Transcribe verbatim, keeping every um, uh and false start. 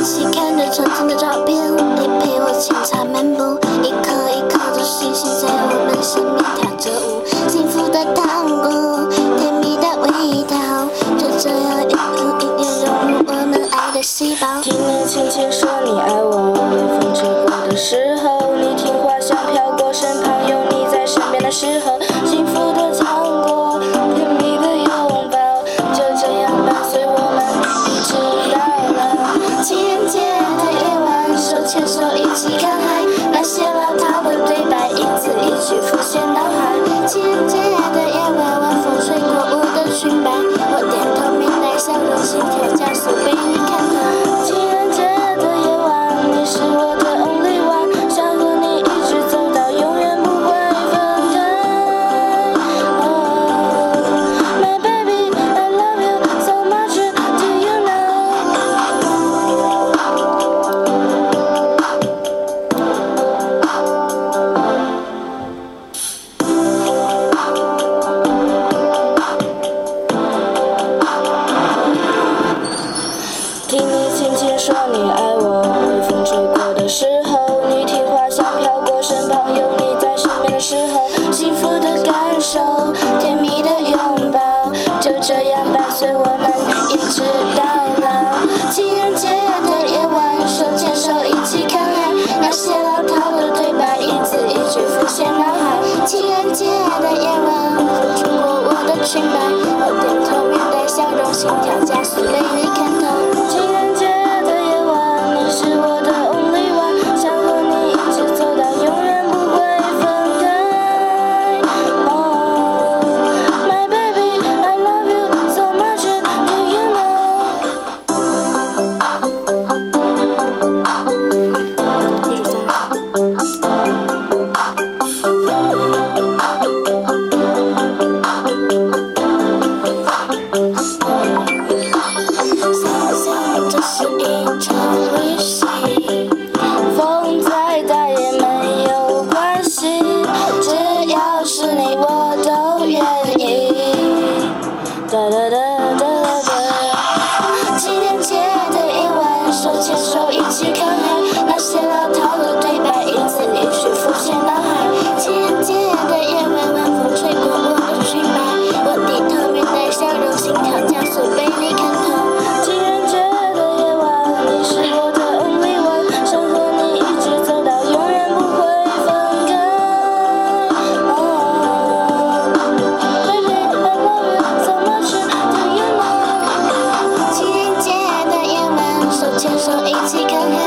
一起看着曾经的照片，你陪我清茶漫步，一颗一颗的星星在我们身边跳着舞，幸福的糖果，甜蜜的味道，就这样一点一点融入我们爱的细胞。 听你轻轻说你爱我，微风吹过的时候，你听花香飘过身旁，有你在身边的时候，幸福的糖果，甜蜜的拥抱，就这样伴随我们一直到老。 情人节的夜晚，手牵手一起看海，那些老套的对白一字一句浮现脑海。情人节的夜晚，晚风吹过我的裙摆，我点头明白，笑容心跳加速被你看透。 情人节的夜晚，你是我的 only one， 想和你一直走到永远不会分开。Oh, my baby, I love you so much, do you know？ 听你轻轻说你爱我，微风吹过的时候，你听花香飘过身旁，有你在身边的时候，幸福的感受，甜蜜的拥抱，就这样伴随我们一直到老。 情人节的夜晚，手牵手一起看海，那些老套的对白一字一句浮现脑海。情人节的夜晚，风吹过我的裙摆，我点头面带笑容，心跳加速被你看透。 情人节的夜晚，你是我的 only one， 想和你一直走到永远不会分开。Oh, my baby, I love you so much, do you know？ 想象这是一场旅行， 风再大也没有关系，只要是你我都愿意。哒哒哒哒哒。 情人节的夜晚，手牵手一起看海，那些老套的对白一字一句浮现脑海。情人节的夜晚，晚风吹过我的裙摆，我低头面带笑容，心跳加速被你看透。 情人节的夜晚，你是我的 only one， 想和你一直走到永远不会分开。Oh, baby, I love you so much, do you know？ 情人节的夜晚，手牵手一起看海。